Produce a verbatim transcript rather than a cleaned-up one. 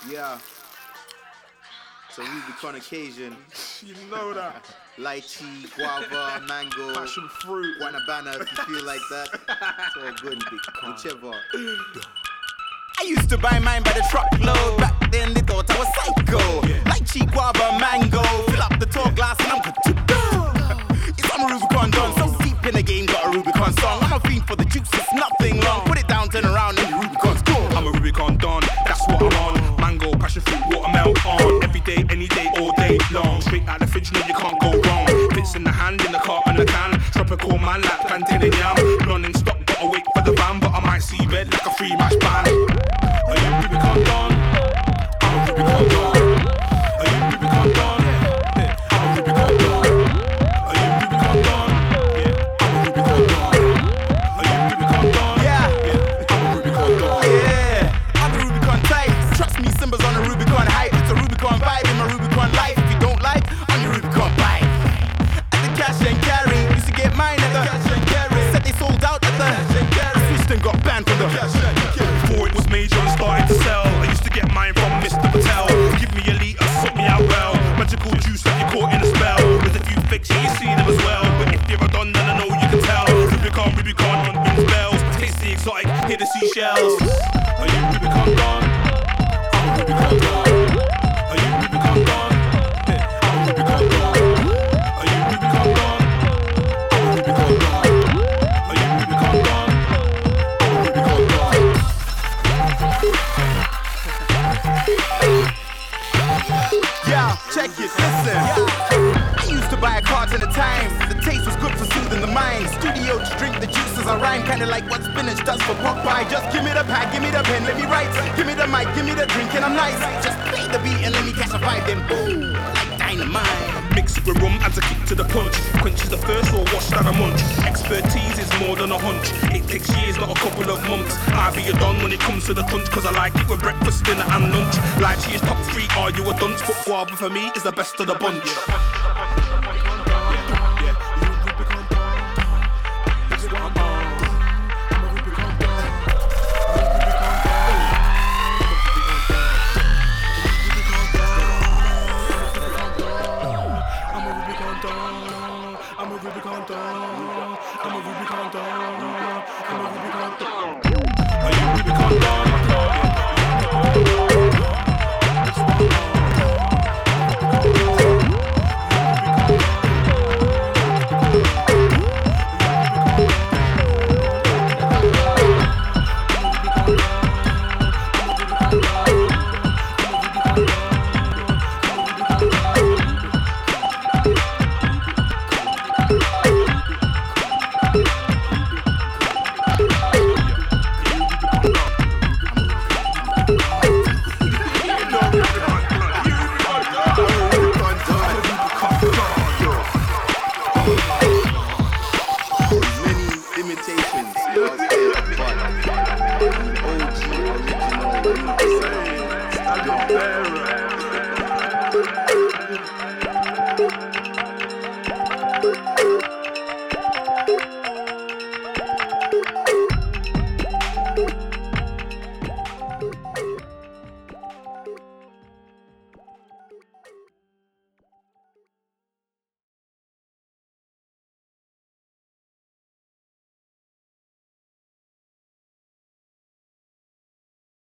Yeah. It's a Rubicon occasion. You know that. Lychee, guava, mango, Passion fruit. guanabana if you feel like that. It's all good, whichever. I used to buy mine by the truckload. Back then they thought I was psycho. Lychee, guava, mango. Fill up the tall glass and I'm good to go. It's I'm a Rubicon done. So deep in the game, got a Rubicon song. I'm a fiend for the juice, it's nothing long. Put it down, turn around and the Rubicon's gone. I'm a Rubicon Don, that's what I'm on. Mango, passion fruit, watermelon on. Every day, any day, all day long. Straight out the fridge, no you can't go wrong. Bits in the hand, in the car, and the can. Tropical man like plantain and yam. None in stock, gotta wait for the van. But I might see red like a free match band. Are you Rubicon Don? I'm a Rubicon Don. Are you Rubicon Don? I'm a Rubicon Don. Are you Rubicon Don? I'm a Rubicon Don. Are you Rubicon Don? Yeah. I'm a Rubicon Don. Yeah, I'm the Rubicon type. Trust me, Simba's on the Rubicon hype. It's a Rubicon vibe in my Rubicon life. If you don't like, I'm your Rubicon vibe. At the cash and carry, used to get mine at the cash and carry. Said they sold out at the cash and carry. Switched and got banned from the cash and carry. Before it was major and started to sell, I used to get mine from Mister Patel. Give me a litre, sort me out well. Magical juice that you caught in a spell. With a few fakes, yeah, you see them as well. But if you're a don, then I know you can tell. Rubicon, Rubicon, rings bells. Taste the exotic, hear the seashells. Are you Rubicon Don? I'm a Rubicon Don. Are you Rubicon Don? I'm a Rubicon Don. Are you Rubicon Don? I'm a Rubicon Don. Are you Rubicon Don? I'm a Rubicon Don. Yeah, check it, listen. I used to buy a carton at a time. The taste was good for soothing the mind. Studio to drink the juice as I rhyme, kinda like what spinach does for Popeye. Just give me the pad, give me the pen, let me write. Give me the mic, give me the drink, and I'm nice. Just play the beat and let me catch a vibe, then boom, like dynamite. Mix it with rum, adds a kick to the punch. Quenches the thirst or wash down a munch. Expertise is more than a hunch. It takes years, not a couple of months. I be a don when it comes to the crunch, cause I like it with breakfast, dinner and lunch. Lychee is top three, are you a dunce? But guava for me is the best of the bunch. I'm a Rubicon Don. I'm a Rubicon Don. I'm a Rubicon Don. Are you Rubicon Don? Imitations, but O G original.